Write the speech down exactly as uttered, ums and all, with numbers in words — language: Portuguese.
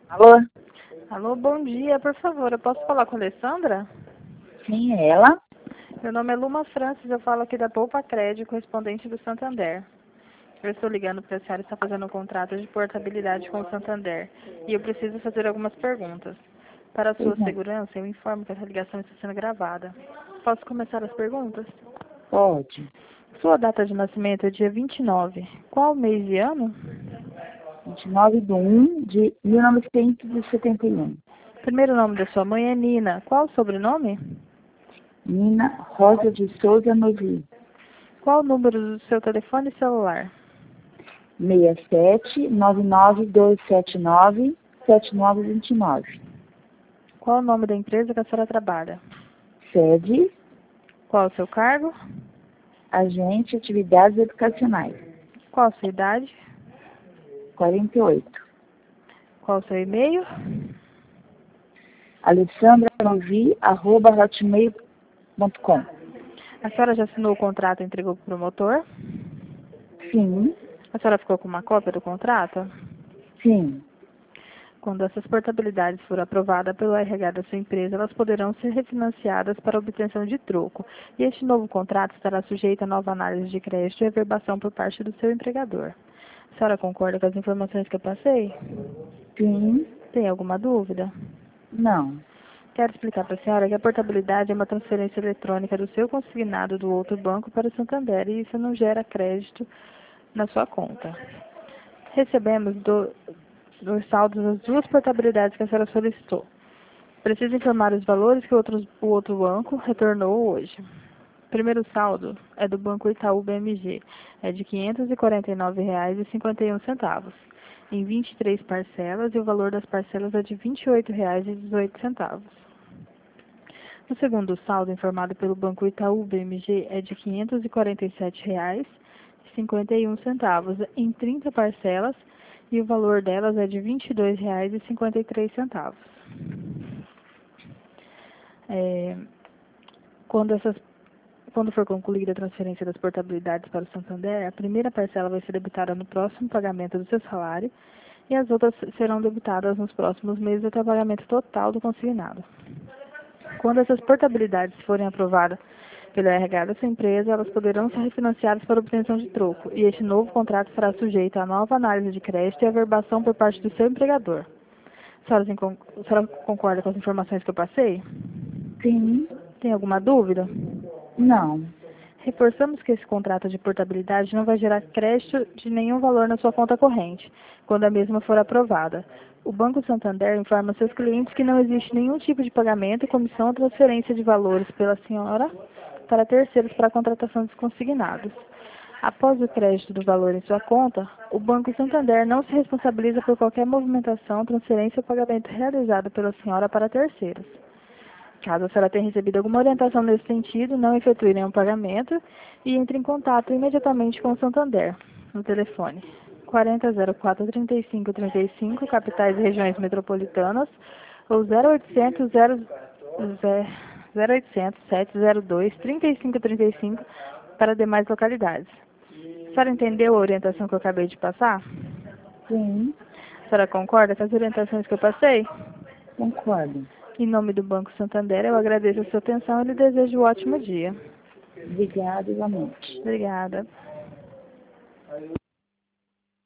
Alô? Alô, bom dia. Por favor, eu posso falar com a Alessandra? Sim, é ela? Meu nome é Luma Francis, eu falo aqui da Poupa Crédito, correspondente do Santander. Eu estou ligando porque a senhora está fazendo um contrato de portabilidade com o Santander e eu preciso fazer algumas perguntas. Para a sua Pois não. segurança, eu informo que essa ligação está sendo gravada. Posso começar as perguntas? Pode. Sua data de nascimento é dia vinte e nove. Qual mês e ano? vinte e nove de um de mil novecentos e setenta e um. Primeiro nome da sua mãe é Nina. Qual o sobrenome? Nina Rosa de Souza Novi. Qual o número do seu telefone celular? seis sete nove nove dois sete nove sete nove dois nove. Qual o nome da empresa que a senhora trabalha? Sede, Qual o seu cargo? agente, atividades educacionais. Qual a sua idade? quarenta e oito. Qual o seu e-mail? Alessandra Novi, arroba hotmail ponto com. A senhora já assinou o contrato e entregou para o promotor? Sim, A senhora ficou com uma cópia do contrato? sim. Quando essas portabilidades forem aprovadas pelo R H da sua empresa, elas poderão ser refinanciadas para obtenção de troco. E este novo contrato estará sujeito a nova análise de crédito e reverbação por parte do seu empregador. A senhora concorda com as informações que eu passei? Sim, Tem alguma dúvida? não. Quero explicar para a senhora que a portabilidade é uma transferência eletrônica do seu consignado do outro banco para o Santander e isso não gera crédito na sua conta. Recebemos do, dos saldos as duas portabilidades que a senhora solicitou. Preciso informar os valores que o outro, o outro banco retornou hoje. O primeiro saldo é do Banco Itaú B M G, é de quinhentos e quarenta e nove reais e cinquenta e um centavos, em vinte e três parcelas, e o valor das parcelas é de vinte e oito reais e dezoito centavos. O segundo saldo informado pelo Banco Itaú B M G é de quinhentos e quarenta e sete reais e cinquenta e um centavos, em trinta parcelas, e o valor delas é de vinte e dois reais e cinquenta e três centavos. É, quando, essas, quando for concluída a transferência das portabilidades para o Santander, a primeira parcela vai ser debitada no próximo pagamento do seu salário e as outras serão debitadas nos próximos meses até o pagamento total do consignado. Quando essas portabilidades forem aprovadas pelo R H da sua empresa, elas poderão ser refinanciadas para obtenção de troco, e este novo contrato será sujeito à nova análise de crédito e averbação por parte do seu empregador. A senhora, a senhora concorda com as informações que eu passei? Sim, Tem alguma dúvida? não. Reforçamos que esse contrato de portabilidade não vai gerar crédito de nenhum valor na sua conta corrente, quando a mesma for aprovada. O Banco Santander informa seus clientes que não existe nenhum tipo de pagamento, comissão ou transferência de valores pela senhora para terceiros para a contratação dos consignados. Após o crédito do valor em sua conta, o Banco Santander não se responsabiliza por qualquer movimentação, transferência ou pagamento realizado pela senhora para terceiros. Caso a senhora tenha recebido alguma orientação nesse sentido, não efetue nenhum pagamento e entre em contato imediatamente com o Santander, no telefone quarenta, zero quatro, trinta e cinco, trinta e cinco, capitais e regiões metropolitanas, ou zero oitocentos, zero, zero oitocentos, sete zero dois, trinta e cinco, trinta e cinco para demais localidades. A senhora entendeu a orientação que eu acabei de passar? Sim, A senhora concorda com as orientações que eu passei? concordo. Em nome do Banco Santander, eu agradeço a sua atenção e lhe desejo um ótimo dia. Obrigada, igualmente. Obrigada.